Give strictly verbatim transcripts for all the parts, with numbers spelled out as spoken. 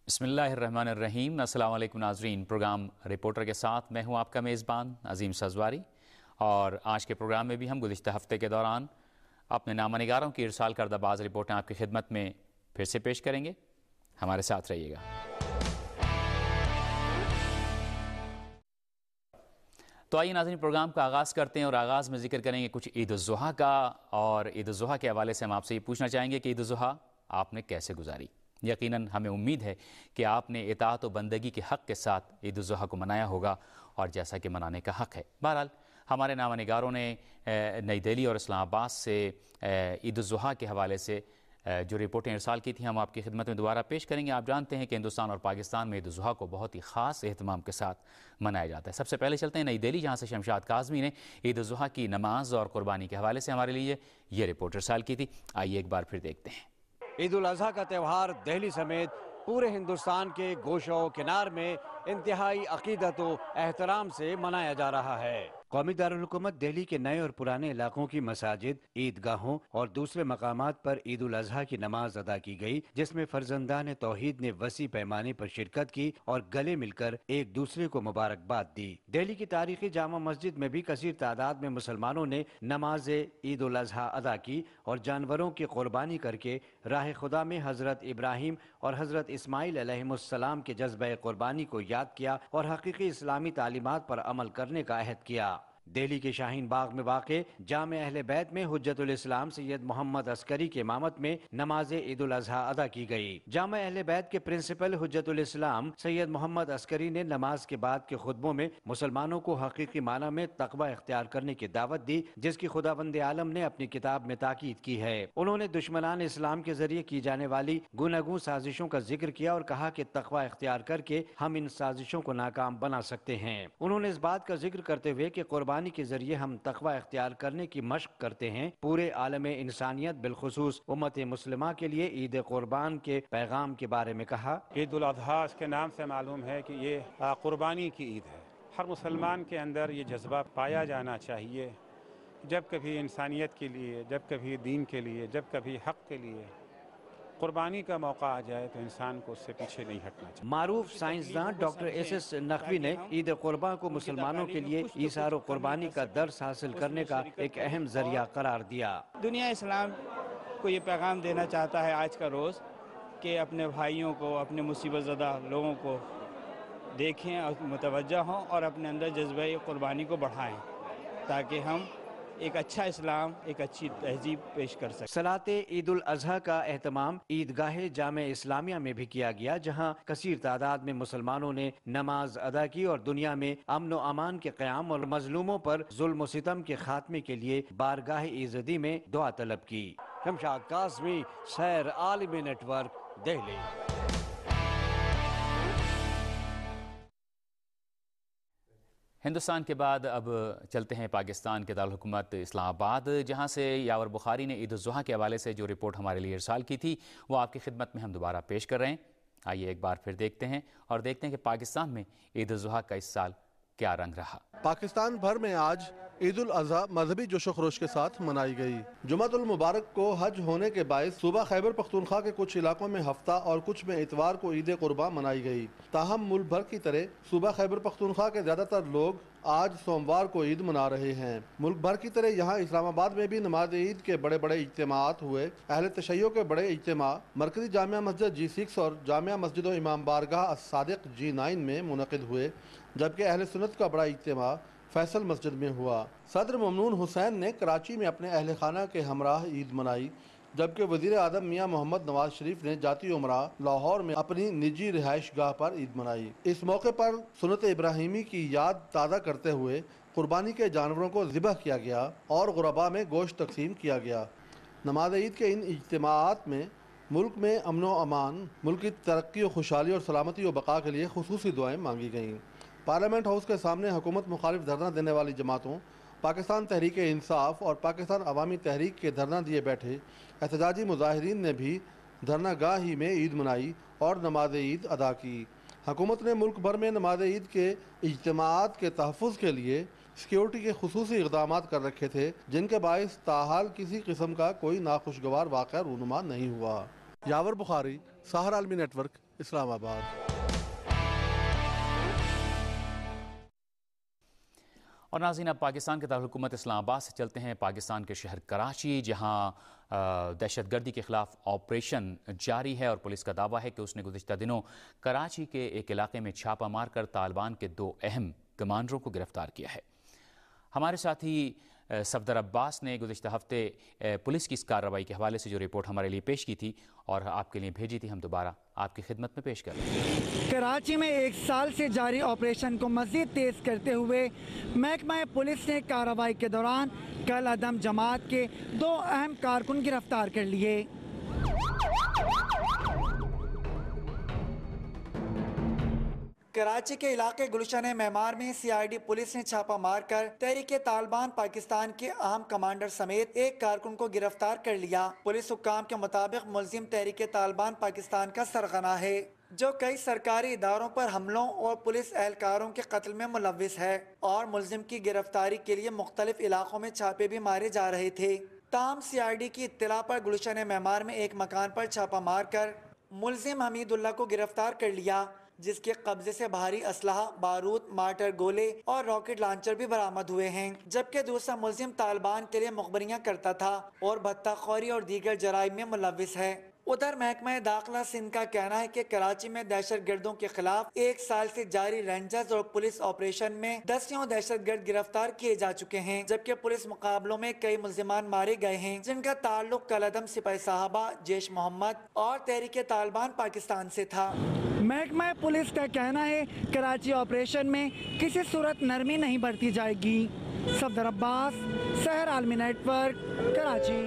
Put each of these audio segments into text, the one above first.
بسم اللہ الرحمن الرحیم۔ السلام علیکم ناظرین، پروگرام رپورٹر کے ساتھ میں ہوں آپ کا میزبان عظیم سزواری، اور آج کے پروگرام میں بھی ہم گزشتہ ہفتے کے دوران اپنے نامہ نگاروں کی ارسال کردہ بعض رپورٹیں آپ کی خدمت میں پھر سے پیش کریں گے۔ ہمارے ساتھ رہیے گا۔ تو آئیے ناظرین، پروگرام کا آغاز کرتے ہیں اور آغاز میں ذکر کریں گے کچھ عید الضحیٰ کا، اور عید الضحیٰ کے حوالے سے ہم آپ سے یہ پوچھنا چاہیں گے کہ عید الضحیٰ آپ نے کیسے گزاری۔ یقیناً ہمیں امید ہے کہ آپ نے اطاعت و بندگی کے حق کے ساتھ عید الضحیٰ کو منایا ہوگا، اور جیسا کہ منانے کا حق ہے۔ بہرحال ہمارے نامہ نگاروں نے نئی دہلی اور اسلام آباد سے عید الضحیٰ کے حوالے سے جو رپورٹیں ارسال کی تھیں ہم آپ کی خدمت میں دوبارہ پیش کریں گے۔ آپ جانتے ہیں کہ ہندوستان اور پاکستان میں عید الضحیٰ کو بہت ہی خاص اہتمام کے ساتھ منایا جاتا ہے۔ سب سے پہلے چلتے ہیں نئی دہلی، جہاں سے شمشاد کاظمی نے عید الضحیٰ کی نماز اور قربانی کے حوالے سے ہمارے لیے یہ رپورٹ ارسال کی تھی۔ آئیے ایک بار پھر دیکھتے ہیں۔ عید الاضحیٰ کا تہوار دہلی سمیت پورے ہندوستان کے گوشوں و کنار میں انتہائی عقیدت و احترام سے منایا جا رہا ہے۔ قومی دارالحکومت دہلی کے نئے اور پرانے علاقوں کی مساجد، عیدگاہوں اور دوسرے مقامات پر عید الاضحیٰ کی نماز ادا کی گئی، جس میں فرزندان توحید نے وسیع پیمانے پر شرکت کی اور گلے مل کر ایک دوسرے کو مبارکباد دی۔ دہلی کی تاریخی جامع مسجد میں بھی کثیر تعداد میں مسلمانوں نے نماز عید الاضحیٰ ادا کی اور جانوروں کی قربانی کر کے راہ خدا میں حضرت ابراہیم اور حضرت اسماعیل علیہ السلام کے جذبہ قربانی کو یاد کیا اور حقیقی اسلامی تعلیمات پر عمل کرنے کا عہد کیا۔ دہلی کے شاہین باغ میں واقع جامع اہل بیت میں حجت الاسلام سید محمد عسکری کے امامت میں نماز عید الاضحیٰ ادا کی گئی۔ جامع اہل بیت کے پرنسپل حجت الاسلام سید محمد عسکری نے نماز کے بعد کے خطبوں میں مسلمانوں کو حقیقی معنی میں تقوی اختیار کرنے کی دعوت دی، جس کی خداوند عالم نے اپنی کتاب میں تاکید کی ہے۔ انہوں نے دشمنان اسلام کے ذریعے کی جانے والی گوناگوں سازشوں کا ذکر کیا اور کہا کہ تقوی اختیار کر کے ہم ان سازشوں کو ناکام بنا سکتے ہیں۔ انہوں نے اس بات کا ذکر کرتے ہوئے کہ قربانی کے ذریعے ہم تقوی اختیار کرنے کی مشق کرتے ہیں، پورے عالم انسانیت بالخصوص امت مسلمہ کے لیے عید قربان کے پیغام کے بارے میں کہا۔ عید الاضحیٰ اس کے نام سے معلوم ہے کہ یہ قربانی کی عید ہے۔ ہر مسلمان کے اندر یہ جذبہ پایا جانا چاہیے، جب کبھی انسانیت کے لیے، جب کبھی دین کے لیے، جب کبھی حق کے لیے قربانی کا موقع آ جائے تو انسان کو اس سے پیچھے نہیں ہٹنا چاہیے۔ معروف سائنسداں ڈاکٹر ایس ایس نقوی نے عید قربان کو مسلمانوں کے لیے ایثار و قربانی کا درس حاصل کرنے کا ایک اہم ذریعہ قرار دیا۔ دنیا اسلام کو یہ پیغام دینا چاہتا ہے آج کا روز کہ اپنے بھائیوں کو، اپنے مصیبت زدہ لوگوں کو دیکھیں اور متوجہ ہوں اور اپنے اندر جذبہ قربانی کو بڑھائیں، تاکہ ہم ایک اچھا اسلام، ایک اچھی تہذیب پیش کر سکیں۔ صلاۃ عید الاضحیٰ کا اہتمام عیدگاہ جامع اسلامیہ میں بھی کیا گیا، جہاں کثیر تعداد میں مسلمانوں نے نماز ادا کی اور دنیا میں امن و امان کے قیام اور مظلوموں پر ظلم و ستم کے خاتمے کے لیے بارگاہ ایزدی میں دعا طلب کی۔ شمشاد کاظمی، سیر عالمی نیٹ ورک، دہلی۔ ہندوستان کے بعد اب چلتے ہیں پاکستان کے دارالحکومت اسلام آباد، جہاں سے یاور بخاری نے عید الضحیٰ کے حوالے سے جو رپورٹ ہمارے لیے ارسال کی تھی وہ آپ کی خدمت میں ہم دوبارہ پیش کر رہے ہیں۔ آئیے ایک بار پھر دیکھتے ہیں اور دیکھتے ہیں کہ پاکستان میں عید الضحیٰ کا اس سال کیا رنگ رہا۔ پاکستان بھر میں آج عید الاضحیٰ مذہبی جوش و خروش کے ساتھ منائی گئی۔ جمعۃ المبارک کو حج ہونے کے باعث صوبہ خیبر پختونخوا کے کچھ علاقوں میں ہفتہ اور کچھ میں اتوار کو عید قربان منائی گئی۔ تاہم ملک بھر کی طرح صوبہ خیبر پختونخوا کے زیادہ تر لوگ آج سوموار کو عید منا رہے ہیں۔ ملک بھر کی طرح یہاں اسلام آباد میں بھی نماز عید کے بڑے بڑے اجتماعات ہوئے۔ اہل تشیع کے بڑے اجتماع مرکزی جامعہ مسجد جی سکس اور جامعہ مسجد و امام بارگاہ الصادق جی نائن میں منعقد ہوئے، جبکہ اہل سنت کا بڑا اجتماع فیصل مسجد میں ہوا۔ صدر ممنون حسین نے کراچی میں اپنے اہل خانہ کے ہمراہ عید منائی، جبکہ وزیر اعظم میاں محمد نواز شریف نے ذاتی عمرہ لاہور میں اپنی نجی رہائش گاہ پر عید منائی۔ اس موقع پر سنت ابراہیمی کی یاد تازہ کرتے ہوئے قربانی کے جانوروں کو ذبح کیا گیا اور غرباء میں گوشت تقسیم کیا گیا۔ نماز عید کے ان اجتماعات میں ملک میں امن و امان، ملک کی ترقی و خوشحالی اور سلامتی و بقا کے لیے خصوصی دعائیں مانگی گئیں۔ پارلیمنٹ ہاؤس کے سامنے حکومت مخالف دھرنا دینے والی جماعتوں، پاکستان تحریک انصاف اور پاکستان عوامی تحریک کے دھرنا دیے بیٹھے احتجاجی مظاہرین نے بھی دھرنا گاہ ہی میں عید منائی اور نماز عید ادا کی۔ حکومت نے ملک بھر میں نماز عید کے اجتماعات کے تحفظ کے لیے سیکیورٹی کے خصوصی اقدامات کر رکھے تھے، جن کے باعث تاحال کسی قسم کا کوئی ناخوشگوار واقعہ رونما نہیں ہوا۔ یاور بخاری، سحر عالمی نیٹ ورک، اسلام آباد۔ اور ناظرین، اب پاکستان کے دارالحکومت اسلام آباد سے چلتے ہیں پاکستان کے شہر کراچی، جہاں دہشت گردی کے خلاف آپریشن جاری ہے اور پولیس کا دعویٰ ہے کہ اس نے گزشتہ دنوں کراچی کے ایک علاقے میں چھاپہ مار کر طالبان کے دو اہم کمانڈروں کو گرفتار کیا ہے۔ ہمارے ساتھی صفدر عباس نے گزشتہ ہفتے پولیس کی اس کارروائی کے حوالے سے جو رپورٹ ہمارے لیے پیش کی تھی اور آپ کے لیے بھیجی تھی، ہم دوبارہ آپ کی خدمت میں پیش کر رہے ہیں۔ کراچی میں ایک سال سے جاری آپریشن کو مزید تیز کرتے ہوئے محکمہ پولیس نے کارروائی کے دوران کل عدم جماعت کے دو اہم کارکن گرفتار کر لیے۔ کراچی کے علاقے گلشن معمار میں سی آئی ڈی پولیس نے چھاپہ مار کر تحریک طالبان پاکستان کے اہم کمانڈر سمیت ایک کارکن کو گرفتار کر لیا۔ پولیس حکام کے مطابق ملزم تحریک طالبان پاکستان کا سرغنہ ہے، جو کئی سرکاری اداروں پر حملوں اور پولیس اہلکاروں کے قتل میں ملوث ہے، اور ملزم کی گرفتاری کے لیے مختلف علاقوں میں چھاپے بھی مارے جا رہے تھے۔ تاہم سی آئی ڈی کی اطلاع پر گلشن معمار میں ایک مکان پر چھاپہ مار کر ملزم حمید اللہ کو گرفتار کر لیا، جس کے قبضے سے بھاری اسلحہ، بارود، مارٹر گولے اور راکٹ لانچر بھی برآمد ہوئے ہیں، جبکہ دوسرا ملزم طالبان کے لیے مخبریاں کرتا تھا اور بھتہ خوری اور دیگر جرائم میں ملوث ہے۔ ادھر محکمہ داخلہ سندھ کا کہنا ہے کہ کراچی میں دہشت گردوں کے خلاف ایک سال سے جاری رینجرز اور پولیس آپریشن میں دسیوں دہشت گرد گرفتار کیے جا چکے ہیں، جبکہ پولیس مقابلوں میں کئی ملزمان مارے گئے ہیں جن کا تعلق کالعدم سپاہی صاحبہ، جیش محمد اور تحریک طالبان پاکستان سے تھا۔ محکمہ پولیس کا کہنا ہے کراچی آپریشن میں کسی صورت نرمی نہیں برتی جائے گی۔ صفدر عباس، سحر عالمی نیٹ ورک، کراچی۔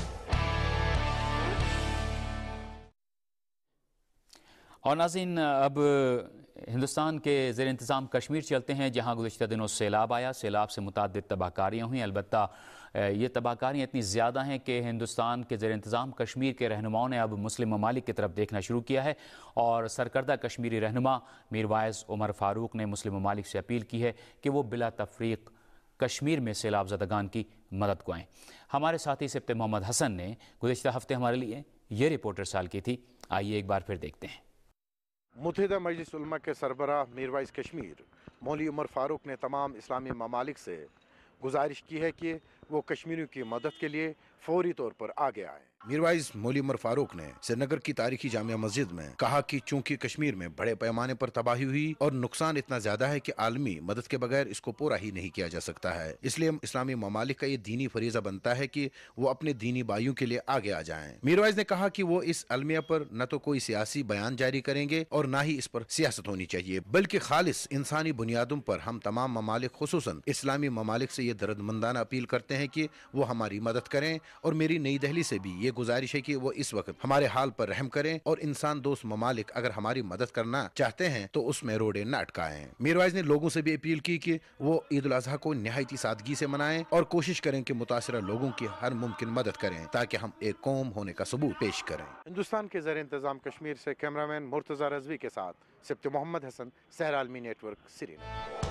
اور ناظرین، اب ہندوستان کے زیر انتظام کشمیر چلتے ہیں، جہاں گزشتہ دنوں سیلاب آیا۔ سیلاب سے متعدد تباہ کاریاں ہوئیں، البتہ یہ تباہ کاریاں اتنی زیادہ ہیں کہ ہندوستان کے زیر انتظام کشمیر کے رہنماؤں نے اب مسلم ممالک کی طرف دیکھنا شروع کیا ہے، اور سرکردہ کشمیری رہنما میر وائز عمر فاروق نے مسلم ممالک سے اپیل کی ہے کہ وہ بلا تفریق کشمیر میں سیلاب زدگان کی مدد کو آئیں۔ ہمارے ساتھی سبت محمد حسن نے گزشتہ ہفتے ہمارے لیے یہ رپورٹ ارسال کی تھی، آئیے ایک بار پھر دیکھتے ہیں۔ متحدہ مجلس علماء کے سربراہ میر وائز کشمیر مولوی عمر فاروق نے تمام اسلامی ممالک سے گزارش کی ہے کہ وہ کشمیریوں کی مدد کے لیے فوری طور پر آگے آئیں۔ میر وائز مولوی عمر فاروق نے سری نگر کی تاریخی جامعہ مسجد میں کہا کہ چونکہ کشمیر میں بڑے پیمانے پر تباہی ہوئی اور نقصان اتنا زیادہ ہے کہ عالمی مدد کے بغیر اس کو پورا ہی نہیں کیا جا سکتا ہے، اس لیے اسلامی ممالک کا یہ دینی فریضہ بنتا ہے کہ وہ اپنے دینی بھائیوں کے لیے آگے آ جائیں۔ میر وائز نے کہا کہ وہ اس المیہ پر نہ تو کوئی سیاسی بیان جاری کریں گے اور نہ ہی اس پر سیاست ہونی چاہیے، بلکہ خالص انسانی بنیادوں پر ہم تمام ممالک خصوصاً اسلامی ممالک سے یہ دردمندانہ اپیل کرتے ہیں کہ وہ ہماری مدد کریں، اور میری نئی دہلی سے بھی یہ گزارش ہے کہ وہ اس وقت ہمارے حال پر رحم کریں، اور انسان دوست ممالک اگر ہماری مدد کرنا چاہتے ہیں تو اس میں روڑے نہ اٹکائیں۔ میر وائز نے لوگوں سے بھی اپیل کی کہ وہ عید الاضحیٰ کو نہایت سادگی سے منائیں اور کوشش کریں کہ متاثرہ لوگوں کی ہر ممکن مدد کریں تاکہ ہم ایک قوم ہونے کا ثبوت پیش کریں۔ ہندوستان کے زیر انتظام کشمیر سے کیمرامین مرتضی رضوی کے ساتھ سبت محمد حسن، سحر عالمی نیٹ ورک، سری نگر۔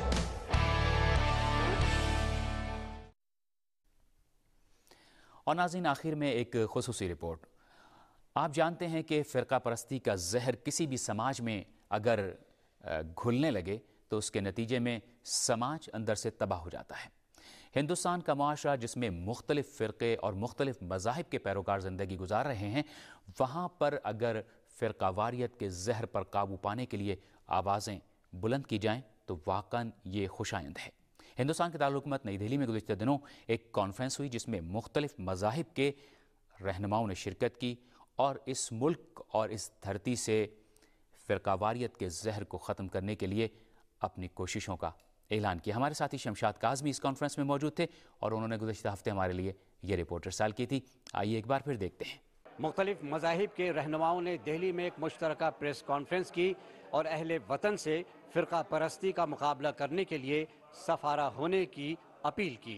اور ناظرین، آخر میں ایک خصوصی رپورٹ۔ آپ جانتے ہیں کہ فرقہ پرستی کا زہر کسی بھی سماج میں اگر گھلنے لگے تو اس کے نتیجے میں سماج اندر سے تباہ ہو جاتا ہے۔ ہندوستان کا معاشرہ جس میں مختلف فرقے اور مختلف مذاہب کے پیروکار زندگی گزار رہے ہیں، وہاں پر اگر فرقہ واریت کے زہر پر قابو پانے کے لیے آوازیں بلند کی جائیں تو واقعاً یہ خوش آئند ہے۔ ہندوستان کے دارالحکومت نئی دہلی میں گزشتہ دنوں ایک کانفرنس ہوئی جس میں مختلف مذاہب کے رہنماؤں نے شرکت کی اور اس ملک اور اس دھرتی سے فرقہ واریت کے زہر کو ختم کرنے کے لیے اپنی کوششوں کا اعلان کیا۔ ہمارے ساتھی شمشاد کاظمی اس کانفرنس میں موجود تھے اور انہوں نے گزشتہ ہفتے ہمارے لیے یہ رپورٹ ارسال کی تھی، آئیے ایک بار پھر دیکھتے ہیں۔ مختلف مذاہب کے رہنماؤں نے دہلی میں ایک مشترکہ پریس کانفرنس کی اور اہل وطن سے فرقہ پرستی کا مقابلہ کرنے کے لیے سفارہ ہونے کی اپیل کی۔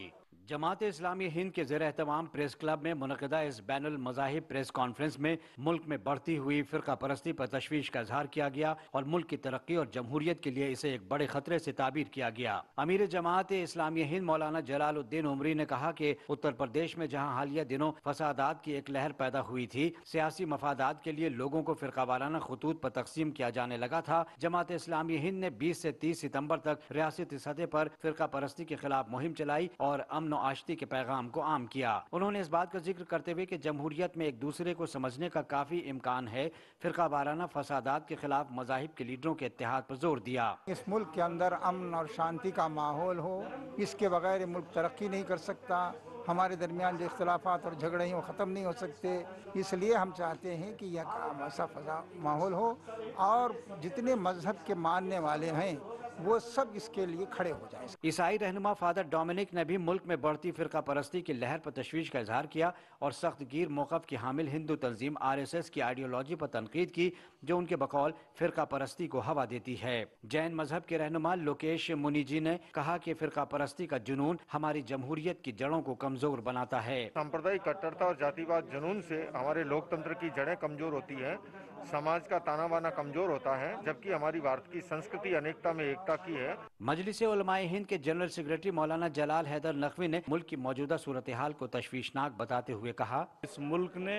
जमात इस्लामी हिंद के ज़ेर एहतमाम प्रेस क्लब में मुनक़दा इस बैनुल मज़ाहिब प्रेस कॉन्फ्रेंस में मुल्क में बढ़ती हुई फ़िरका परस्ती पर तशवीश का इजहार किया गया और मुल्क की तरक्की और जमहूरियत के लिए इसे एक बड़े खतरे से ताबीर किया गया। अमीर जमात इस्लामी हिंद मौलाना जलालुद्दीन उमरी ने कहा कि उत्तर प्रदेश में जहाँ हालिया दिनों फसादात की एक लहर पैदा हुई थी, सियासी मफादात के लिए लोगों को फ़िरका वाराना खतूत पर तकसीम किया जाने लगा था, जमात इस्लामी हिंद ने बीस से तीस सितम्बर तक रियासती सतह पर फ़िरका परस्ती के खिलाफ मुहिम चलाई और अमन और आश्ती के पैगाम को आम किया। उन्होंने इस बात का जिक्र करते हुए कि जमहूरियत में एक दूसरे को समझने का काफी इम्कान है, फिरका वाराना फसादात के खिलाफ मज़ाहिब के लीडरों के इत्तेहाद पर जोर दिया। इस मुल्क के अंदर अमन और शांति का माहौल हो, इसके बगैर मुल्क तरक्की नहीं कर सकता। हमारे दरमियान जो इख्तलाफात और झगड़े हैं वो ख़त्म नहीं हो सकते। इसलिए हम चाहते हैं कि यह ऐसा फजा माहौल हो और जितने मजहब के मानने वाले हैं वो सब इसके लिए खड़े हो जाएं। ईसाई रहनुमा फादर डोमिनिक ने भी मुल्क में बढ़ती फिरका परस्ती की लहर पर तशवीश का इजहार किया और सख्त गिर मौक़िफ़ की हामिल हिंदू तंजीम आर एस एस की आइडियोलॉजी पर तनकीद की, जो उनके बकौल फिरका परस्ती को हवा देती है। जैन मजहब के रहनुमा लोकेश मुनि जी ने कहा कि फिरका परस्ती का जुनून हमारी जमहूरियत की जड़ों को कमजोर बनाता है। सांप्रदायिक कट्टरता और जातिवाद जुनून से हमारे लोकतंत्र की जड़ें कमजोर होती हैं, समाज का ताना बाना कमजोर होता है, जबकि हमारी भारत की संस्कृति अनेकता में एकता की है। मजलिस उलमाए हिंद के जनरल सेक्रेटरी मौलाना जलाल हैदर नकवी ने मुल्क की मौजूदा सूरत हाल को तशवीशनाक बताते हुए कहा, इस मुल्क ने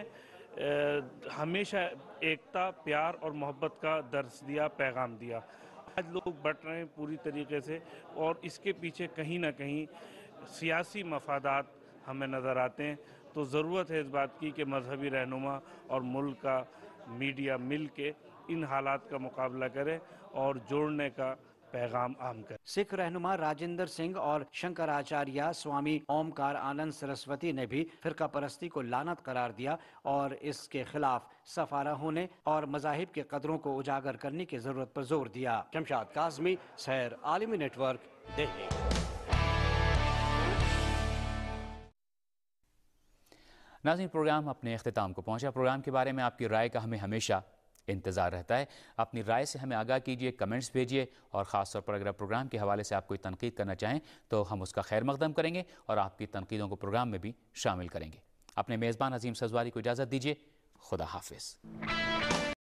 हमेशा एकता, प्यार और मोहब्बत का दर्स दिया, पैगाम दिया। आज लोग बट रहे हैं पूरी तरीके से और इसके पीछे कहीं ना कहीं सियासी मफादात हमें नज़र आते हैं। तो ज़रूरत है इस बात की कि मजहबी रहनुमा और मुल्क का मीडिया मिल के इन हालात का मुकाबला करे और जोड़ने का पैगाम आम करे। सिख रहनुमा राजेंद्र सिंह और शंकराचार्य स्वामी ओमकार आनंद सरस्वती ने भी फिरका परस्ती को लानत करार दिया और इसके खिलाफ सफारा होने और मज़ाहिब के कदरों को उजागर करने की जरूरत पर जोर दिया। शमशाद काज़मी, सैर आलमी नेटवर्क, दिल्ली। नाज़रीन, प्रोग्राम अपने अख्तिताम को पहुंचा। प्रोग्राम के बारे में आपकी राय का हमें हमेशा इंतज़ार रहता है। अपनी राय से हमें आगाह कीजिए, कमेंट्स भेजिए और ख़ास तौर पर अगर प्रोग्राम के हवाले से आप कोई तनकीद करना चाहें तो हम उसका खैर मकदम करेंगे और आपकी तनकीदों को प्रोग्राम में भी शामिल करेंगे। अपने मेज़बान अजीम सजवारी को इजाज़त दीजिए। खुदा हाफिज़।